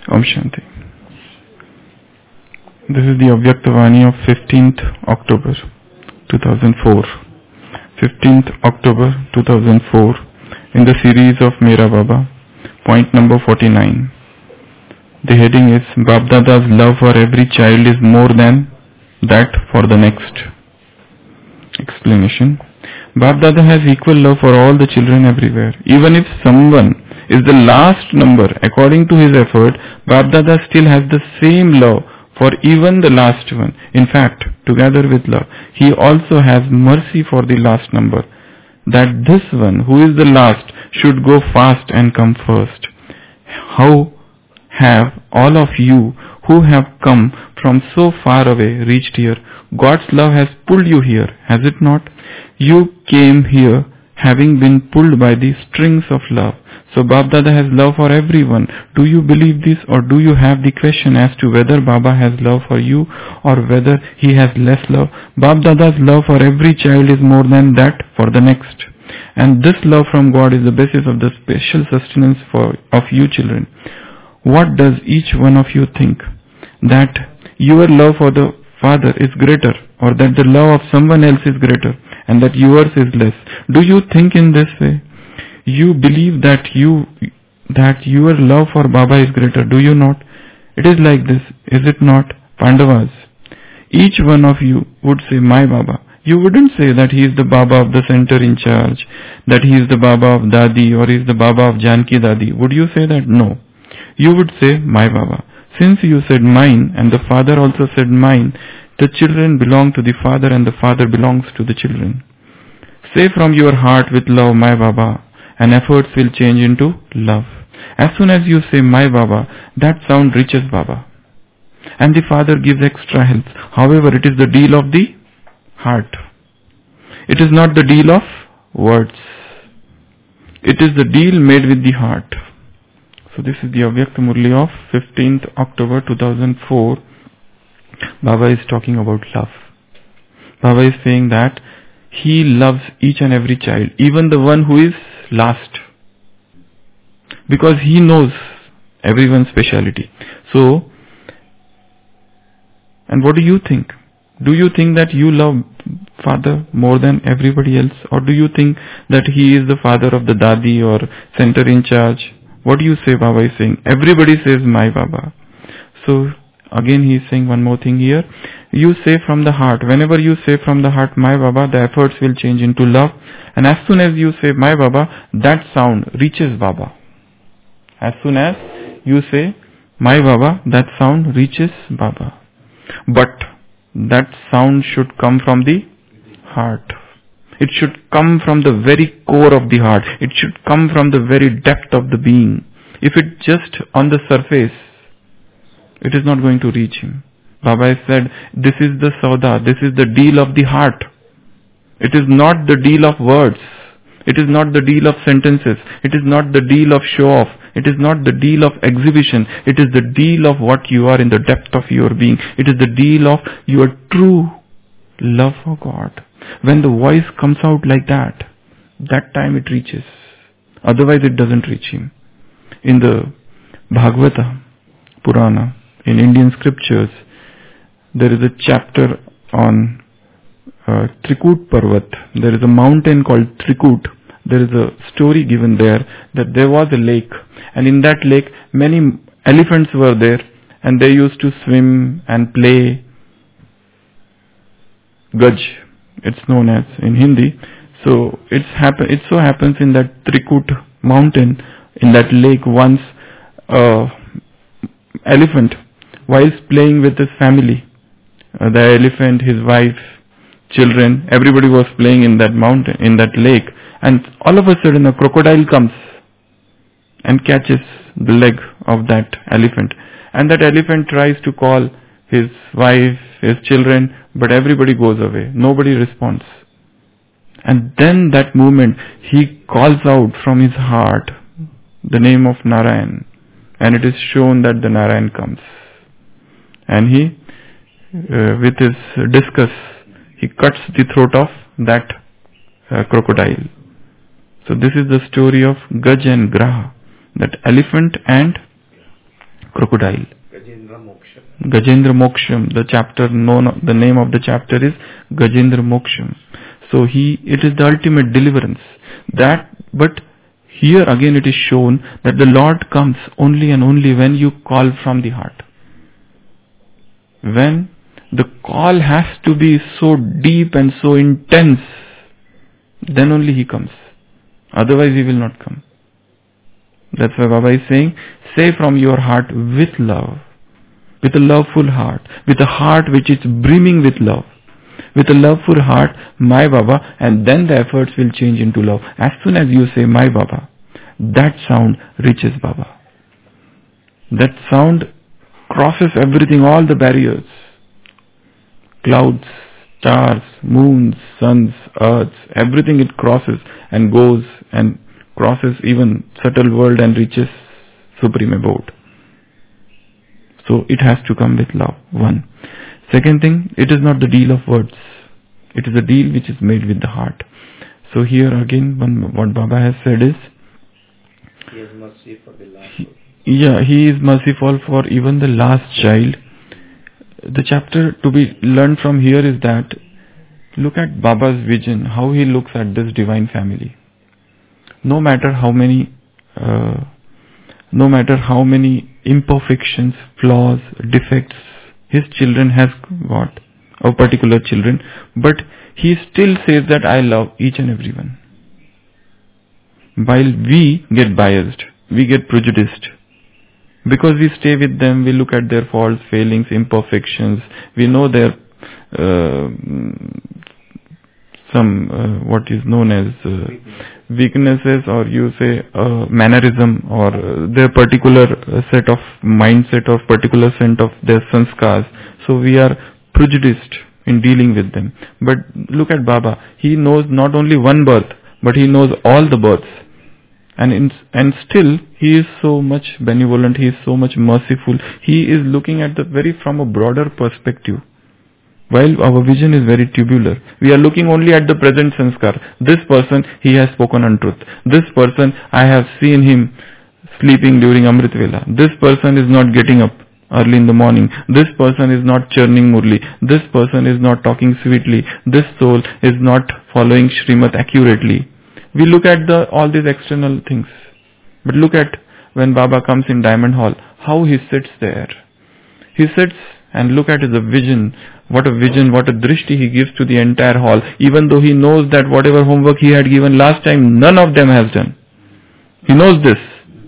Om Shanti. This is the Avyaktavani of 15th October 2004. 15th October 2004 in the series of Mera Baba, point number 49. The heading is Bapdada's love for every child is more than that for the next. Explanation. Bapdada has equal love for all the children everywhere. Even if someone is the last number according to his effort, Bapdada still has the same love for even the last one. In fact, together with love, he also has mercy for the last number, that this one who is the last should go fast and come first. How have all of you who have come from so far away reached here? God's love has pulled you here, has it not? You came here having been pulled by the strings of love. So Bapdada has love for everyone. Do you believe this, or do you have the question as to whether Baba has love for you or whether he has less love? Bapdada's love for every child is more than that for the next. And this love from God is the basis of the special sustenance of you children. What does each one of you think? That your love for the Father is greater, or that the love of someone else is greater, and that yours is less? Do you think in this way? You believe that your love for Baba is greater, do you not? It is like this, is it not, Pandavas? Each one of you would say, my Baba. You wouldn't say that he is the Baba of the center in charge, that he is the Baba of Dadi, or he is the Baba of Janki Dadi. Would you say that? No. You would say, my Baba. Since you said mine, and the Father also said mine, the children belong to the Father and the Father belongs to the children. Say from your heart with love, my Baba, and efforts will change into love. As soon as you say, my Baba, that sound reaches Baba. And the Father gives extra help. However, it is the deal of the heart. It is not the deal of words. It is the deal made with the heart. So this is the Avyakta Murli of 15th October 2004. Baba is talking about love. Baba is saying that he loves each and every child, even the one who is last, because he knows everyone's speciality. So, and what do you think? Do you think that you love Father more than everybody else? Or do you think that he is the father of the Dadi or center in charge? What do you say? Baba is saying, everybody says my Baba. So again he is saying one more thing here. You say from the heart. Whenever you say from the heart, my Baba, the efforts will change into love. And as soon as you say, my Baba, that sound reaches Baba. As soon as you say, my Baba, that sound reaches Baba. But that sound should come from the heart. It should come from the very core of the heart. It should come from the very depth of the being. If it just on the surface, it is not going to reach him. Baba has said, this is the sauda, this is the deal of the heart. It is not the deal of words. It is not the deal of sentences. It is not the deal of show off. It is not the deal of exhibition. It is the deal of what you are in the depth of your being. It is the deal of your true love for God. When the voice comes out like that time it reaches. Otherwise it doesn't reach him. In the Bhagavata Purana, in Indian scriptures, there is a chapter on Trikut Parvat. There is a mountain called Trikut. There is a story given there that there was a lake, and in that lake many elephants were there, and they used to swim and play Gaj, it's known as in Hindi. So it so happens in that Trikut mountain, in that lake, once elephant, whilst playing with his family, the elephant, his wife, children, everybody was playing in that mountain, in that lake, and all of a sudden a crocodile comes and catches the leg of that elephant, and that elephant tries to call his wife, his children, but everybody goes away, nobody responds. And then that moment he calls out from his heart the name of Narayan, and it is shown that the Narayan comes, and he with his discus he cuts the throat of that crocodile. So this is the story of Gaj and Graha, that elephant and crocodile. Gajendra Moksha. Gajendra Moksham, the name of the chapter is Gajendra Moksham. So it is the ultimate deliverance. But here again it is shown that the Lord comes only and only when you call from the heart. When the call has to be so deep and so intense, then only He comes. Otherwise He will not come. That's why Baba is saying, say from your heart with love, with a loveful heart, with a heart which is brimming with love, with a loveful heart, my Baba, and then the efforts will change into love. As soon as you say, my Baba, that sound reaches Baba. That sound crosses everything, all the barriers. Clouds, stars, moons, suns, earths, everything it crosses and goes and crosses even subtle world and reaches supreme abode. So it has to come with love, one. Second thing, it is not the deal of words. It is a deal which is made with the heart. So here again, what Baba has said is, He has mercy for the last. He is merciful for even the last child. The chapter to be learned from here is that, look at Baba's vision, how he looks at this divine family. No matter how many imperfections, flaws, defects his children has got, or particular children, but he still says that I love each and every one. While we get biased, we get prejudiced. Because we stay with them, we look at their faults, failings, imperfections, we know their what is known as weaknesses, or you say mannerism, or their particular set of mindset, or particular set of their sanskars. So we are prejudiced in dealing with them. But look at Baba, he knows not only one birth, but he knows all the births. And still he is so much benevolent, he is so much merciful. He is looking at from a broader perspective. While our vision is very tubular, we are looking only at the present sanskar. This person, he has spoken untruth. This person, I have seen him sleeping during Amrit Vela. This person is not getting up early in the morning. This person is not churning Murli. This person is not talking sweetly. This soul is not following Srimad accurately. We look at all these external things. But look at when Baba comes in Diamond Hall, how he sits there. He sits and look at his vision, what a drishti he gives to the entire hall, even though he knows that whatever homework he had given last time, none of them has done. He knows this.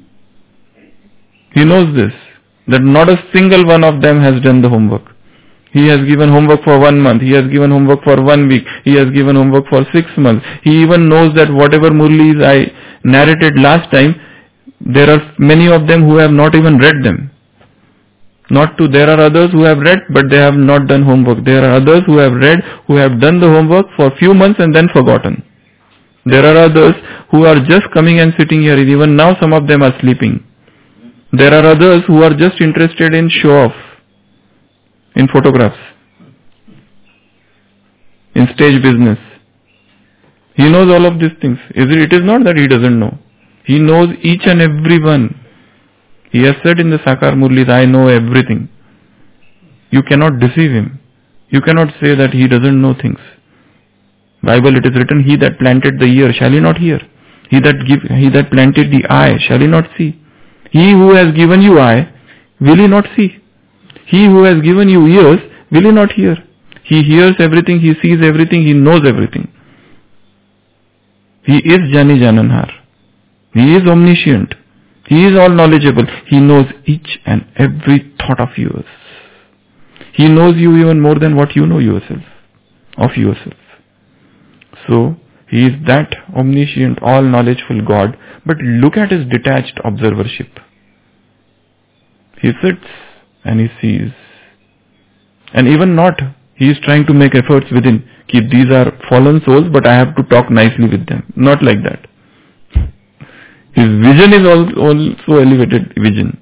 He knows this, that not a single one of them has done the homework. He has given homework for 1 month, he has given homework for 1 week, he has given homework for 6 months. He even knows that whatever Murlis I narrated last time, there are many of them who have not even read them. There are others who have read, but they have not done homework. There are others who have read, who have done the homework for a few months and then forgotten. There are others who are just coming and sitting here, and even now some of them are sleeping. There are others who are just interested in show-off, in photographs, in stage business. He knows all of these things. It is not that he doesn't know. He knows each and every one. He has said in the Sakar Murlis, I know everything. You cannot deceive him. You cannot say that he doesn't know things. Bible it is written, he that planted the ear, shall he not hear? He that planted the eye, shall he not see? He who has given you eye, will he not see? He who has given you ears, will he not hear? He hears everything, he sees everything, he knows everything. He is Jani Jananhar. He is omniscient. He is all knowledgeable. He knows each and every thought of yours. He knows you even more than what you know of yourself. So, he is that omniscient, all knowledgeful God. But look at his detached observership. He sits and he sees. And even not, he is trying to make efforts within. These are fallen souls, but I have to talk nicely with them. Not like that. His vision is also elevated vision.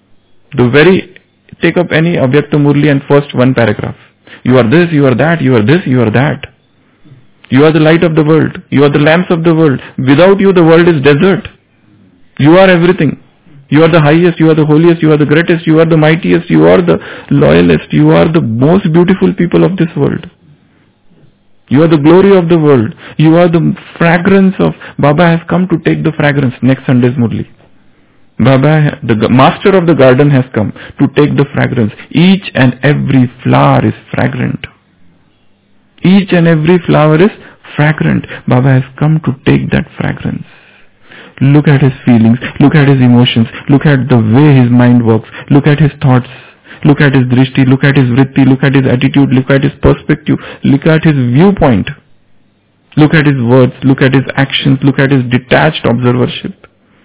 Take up any Avyakta Murli and first one paragraph. You are this, you are that, you are this, you are that. You are the light of the world. You are the lamps of the world. Without you, the world is desert. You are everything. You are the highest, you are the holiest, you are the greatest, you are the mightiest, you are the loyalest, you are the most beautiful people of this world. You are the glory of the world. You are the fragrance of... Baba has come to take the fragrance next Sunday's Murli. Baba, the master of the garden, has come to take the fragrance. Each and every flower is fragrant. Each and every flower is fragrant. Baba has come to take that fragrance. Look at his feelings, look at his emotions, look at the way his mind works, look at his thoughts, look at his drishti, look at his vritti, look at his attitude, look at his perspective, look at his viewpoint, look at his words, look at his actions, look at his detached observership.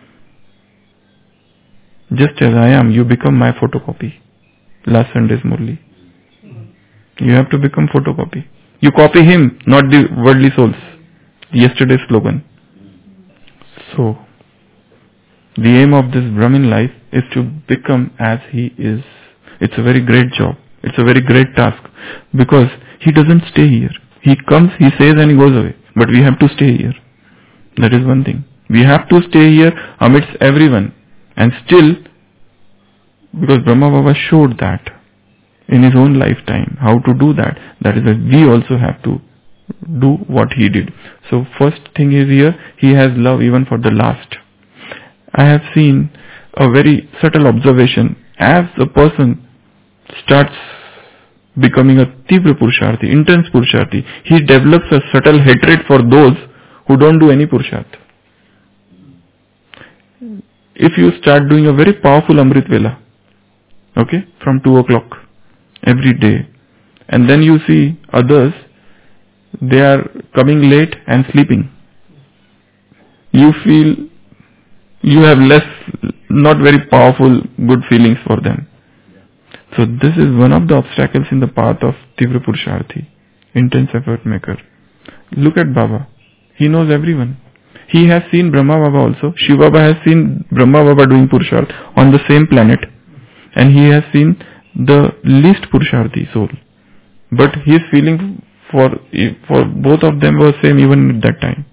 Just as I am, you become my photocopy. Last Sunday's Murli. You have to become photocopy. You copy him, not the worldly souls. Yesterday's slogan. So, the aim of this Brahmin life is to become as he is. It's a very great job. It's a very great task. Because he doesn't stay here. He comes, he says and he goes away. But we have to stay here. That is one thing. We have to stay here amidst everyone. And still, because Brahma Baba showed that in his own lifetime, how to do that. That is why we also have to do what he did. So first thing is here, he has love even for the last. I have seen a very subtle observation. As a person starts becoming a Tivra Purusharthi, intense Purusharthi, he develops a subtle hatred for those who don't do any Purusharth. If you start doing a very powerful Amrit Vela, okay, from 2 o'clock every day, and then you see others, they are coming late and sleeping. You feel you have less, not very powerful, good feelings for them. So this is one of the obstacles in the path of Tivra Purusharthi, intense effort maker. Look at Baba. He knows everyone. He has seen Brahma Baba also. Shiva Baba has seen Brahma Baba doing Purusharth on the same planet. And he has seen the least Purusharthi soul. But his feeling for both of them was same even at that time.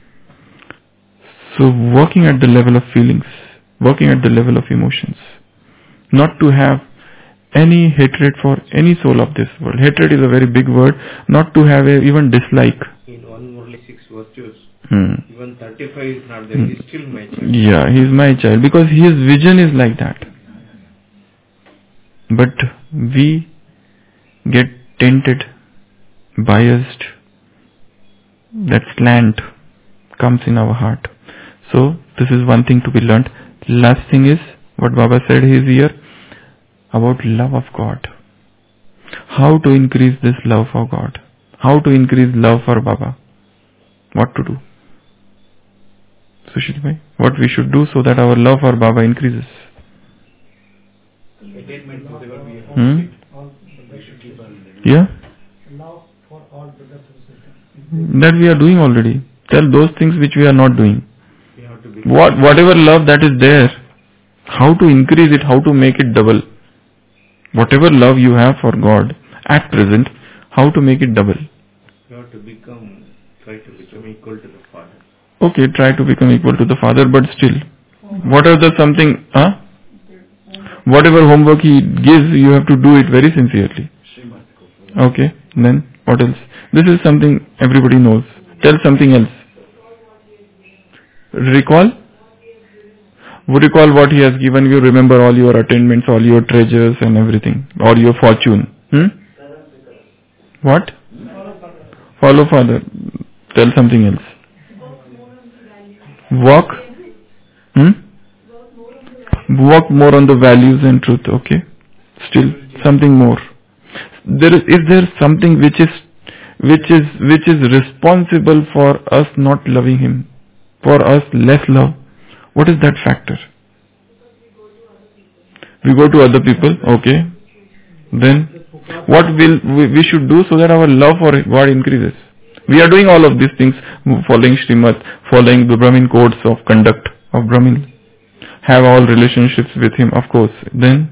So working at the level of feelings, working at the level of emotions, not to have any hatred for any soul of this world. Hatred is a very big word. Not to have even dislike. In one Murli 6 virtues, even 35 is not there. He is still my child. Yeah, he is my child because his vision is like that. But we get tainted, biased. That slant comes in our heart. So this is one thing to be learnt. Last thing is what Baba said is here about love of God. How to increase this love for God? How to increase love for Baba? What to do? Sushil bhai, what we should do so that our love for Baba increases? Yeah? That we are doing already. Tell those things which we are not doing. Whatever love that is there, how to increase it, how to make it double. Whatever love you have for God at present, how to make it double. You have to try to become equal to the Father. Okay, try to become equal to the Father, but still, whatever homework he gives, you have to do it very sincerely. Okay, then what else? This is something everybody knows. Tell something else. Recall what he has given you. Remember all your attainments, all your treasures and everything, or your fortune. What? Follow Father. Tell something else. Walk. Work more on the values and truth. Okay. Still something more. Is there something which is responsible for us not loving him, for us less love? What is that factor? We go to other people. Okay. Then what will we should do so that our love for God increases? We are doing all of these things, following Srimad, following the Brahmin codes of conduct of Brahmin. Have all relationships with him, of course. Then,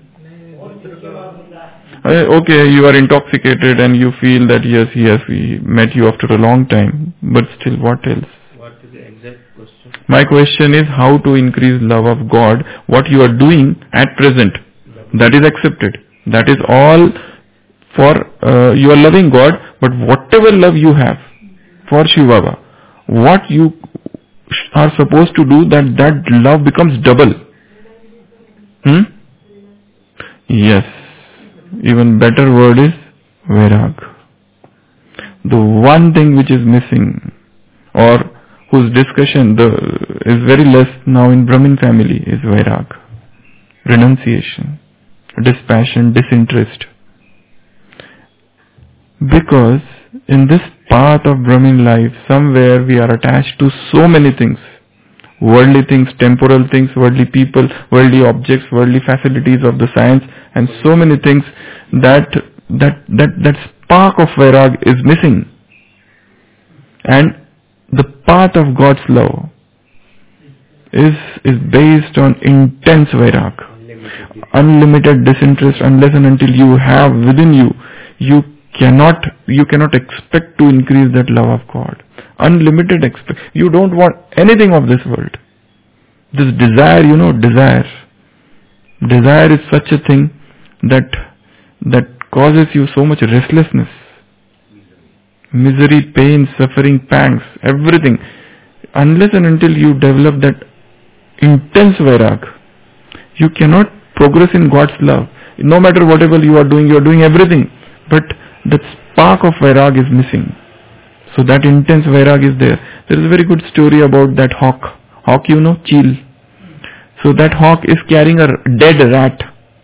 okay, you are intoxicated and you feel that yes, he met you after a long time. But still, what else? What is the exact question? My question is how to increase love of God. What you are doing at present, that is accepted. That is all for you are loving God, but whatever love you have for Shiva Baba, what you are supposed to do, that love becomes double. Yes. Even better word is Vairag. The one thing which is missing, or whose discussion is very less now in Brahmin family, is Vairag. Renunciation, dispassion, disinterest. Because in this path of Brahmin life, somewhere we are attached to so many things. Worldly things, temporal things, worldly people, worldly objects, worldly facilities of the science, and so many things that spark of Vairag is missing. And the path of God's love is based on intense Vairag. Unlimited disinterest, unless and until you have within you, you cannot expect to increase that love of God. Unlimited expect. You don't want anything of this world. This desire, desire. Desire is such a thing that causes you so much restlessness. Misery, pain, suffering, pangs, everything. Unless and until you develop that intense Vairag, you cannot progress in God's love. No matter whatever you are doing everything. But that spark of Vairag is missing. So that intense Vairag is there. There is a very good story about that hawk. Hawk, Chil. So that hawk is carrying a dead rat.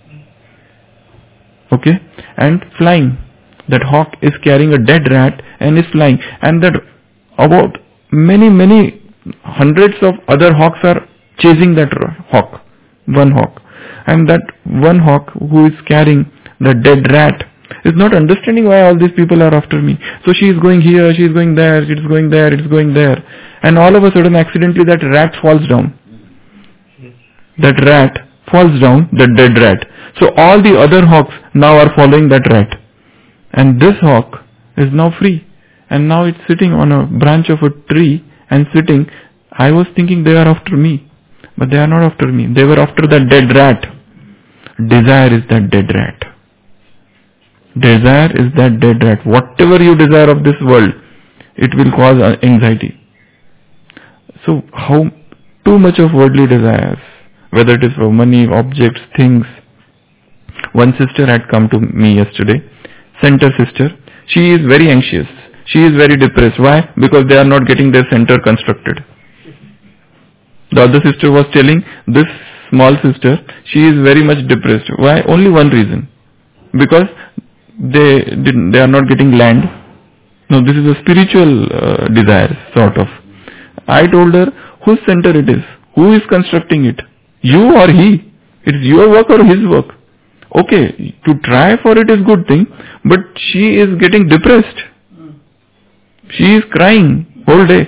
Okay? And flying. That hawk is carrying a dead rat and is flying. And that about many hundreds of other hawks are chasing that hawk. One hawk. And that one hawk who is carrying the dead rat is not understanding why all these people are after me. So she is going here, she is going there, it is going there, it is going there. And all of a sudden accidentally that rat falls down. That rat falls down, the dead rat. So all the other hawks now are following that rat. And this hawk is now free. And now it's sitting on a branch of a tree and sitting. I was thinking they are after me. But they are not after me. They were after that dead rat. Desire is that dead rat. Desire is that dead rat. Whatever you desire of this world, it will cause anxiety. So how too much of worldly desires, whether it is for money, objects, things. One sister had come to me yesterday, center sister. She is very anxious. She is very depressed. Why? Because they are not getting their center constructed. The other sister was telling this small sister, she is very much depressed. Why? Only one reason. Because they are not getting land. No, this is a spiritual desire, sort of. I told her, whose center it is? Who is constructing it? You or he? It is your work or his work? Okay, to try for it is good thing, but she is getting depressed. She is crying whole day.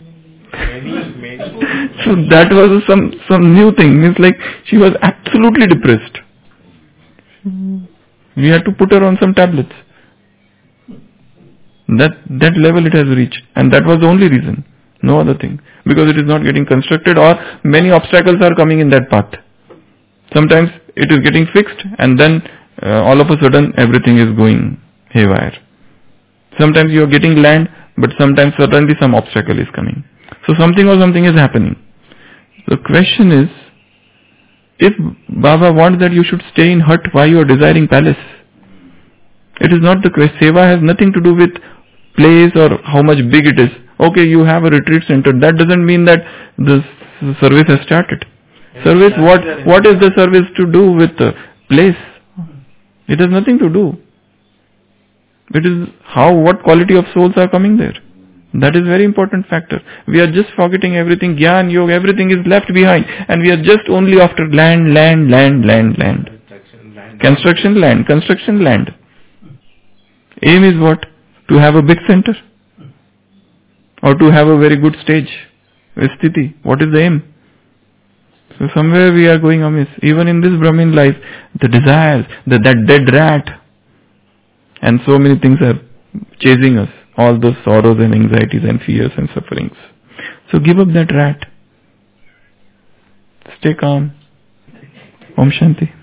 So that was some new thing. Means like she was absolutely depressed. We had to put her on some tablets. That level it has reached. And that was the only reason. No other thing. Because it is not getting constructed or many obstacles are coming in that path. Sometimes it is getting fixed and then all of a sudden everything is going haywire. Sometimes you are getting land, but sometimes suddenly some obstacle is coming. So something is happening. The question is, if Baba wants that you should stay in hut, why you are desiring palace? It is not the question. Seva has nothing to do with place or how much big it is. Okay, you have a retreat center. That doesn't mean that the service has started. Service, what is the service to do with the place? It has nothing to do. It is what quality of souls are coming there. That is very important factor. We are just forgetting everything. Gyan, yoga, everything is left behind. And we are just only after land. Construction land. Aim is what? To have a big center. Or to have a very good stage. Sthiti. What is the aim? So somewhere we are going amiss. Even in this Brahmin life, the desires, that dead rat, and so many things are chasing us. All those sorrows and anxieties and fears and sufferings. So give up that rat. Stay calm. Om Shanti.